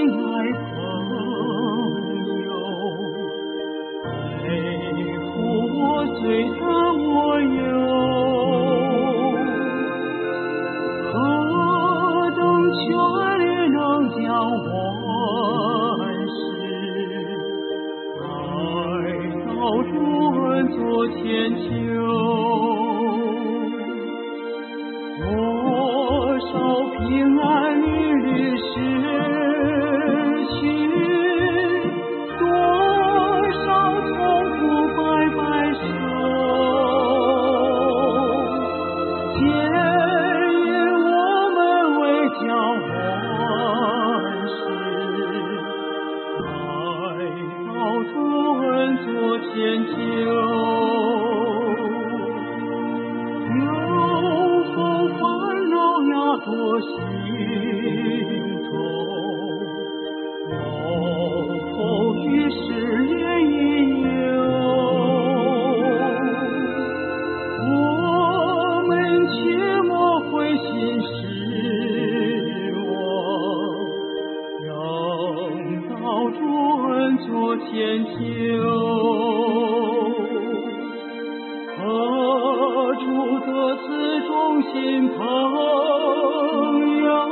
爱朋友，背负我最他我忧，何等权力能将万事来到主恩作千秋。多少平安屡屡失去，多少痛苦白白受，皆因我们为将万事来到主恩作千秋。多心痛，有否于是怜引诱？我们切莫灰心失望，仍到主恩作千秋。何处得此忠心朋友，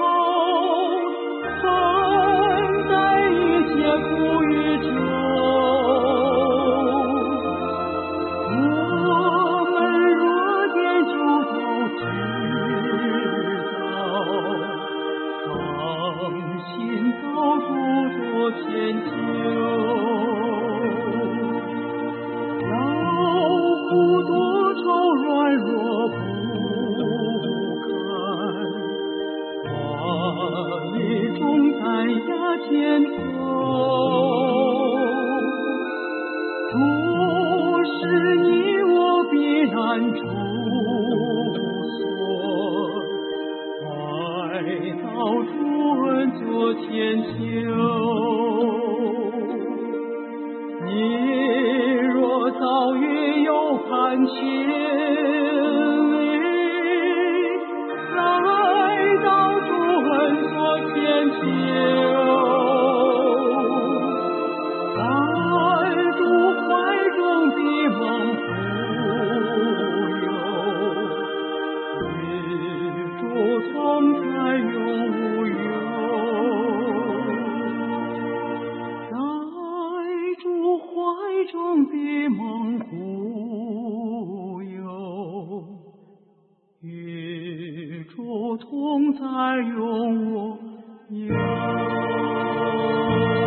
分担一切苦与愁。我们若点就都知道，放心到主作千秋。劳苦多愁软弱不堪，化一种担压肩头。主使你我避难处所，快到主恩作千秋。你若遭遇有盼千里，来到主恩作千秋，在主怀中的梦富有，与主同在永无忧。怀中的梦护佑，与主同在永无忧。